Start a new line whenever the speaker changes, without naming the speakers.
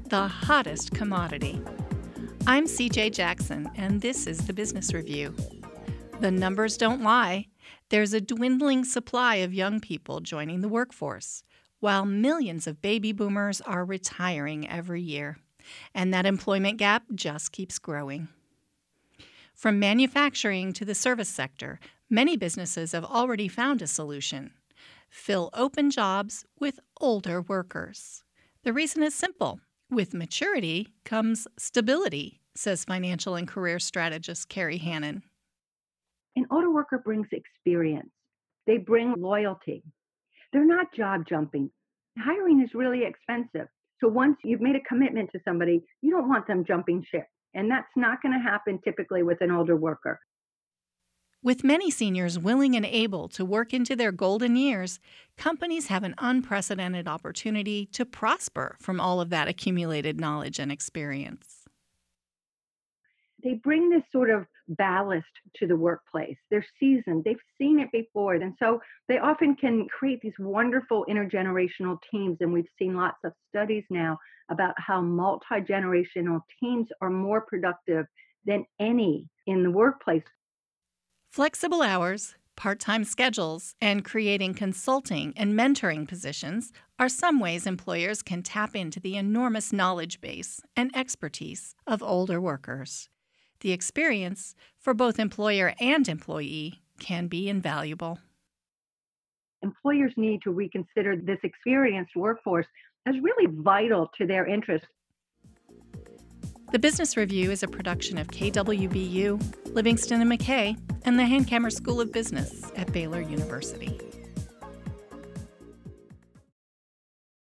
the hottest commodity. I'm CJ Jackson, and this is the Business Review. The numbers don't lie. There's a dwindling supply of young people joining the workforce, while millions of baby boomers are retiring every year. And that employment gap just keeps growing. From manufacturing to the service sector, many businesses have already found a solution: fill open jobs with older workers. The reason is simple. With maturity comes stability, says financial and career strategist Carrie Hannon.
An older worker brings experience. They bring loyalty. They're not job jumping. Hiring is really expensive. So once you've made a commitment to somebody, you don't want them jumping ship. And that's not going to happen typically with an older worker.
With many seniors willing and able to work into their golden years, companies have an unprecedented opportunity to prosper from all of that accumulated knowledge and experience.
They bring this sort of ballast to the workplace. They're seasoned. They've seen it before. And so they often can create these wonderful intergenerational teams. And we've seen lots of studies now about how multi-generational teams are more productive than any in the workplace.
Flexible hours, part-time schedules, and creating consulting and mentoring positions are some ways employers can tap into the enormous knowledge base and expertise of older workers. The experience for both employer and employee can be invaluable.
Employers need to reconsider this experienced workforce as really vital to their interests.
The Business Review is a production of KWBU, Livingston and McKay, and the Hankamer School of Business at Baylor University.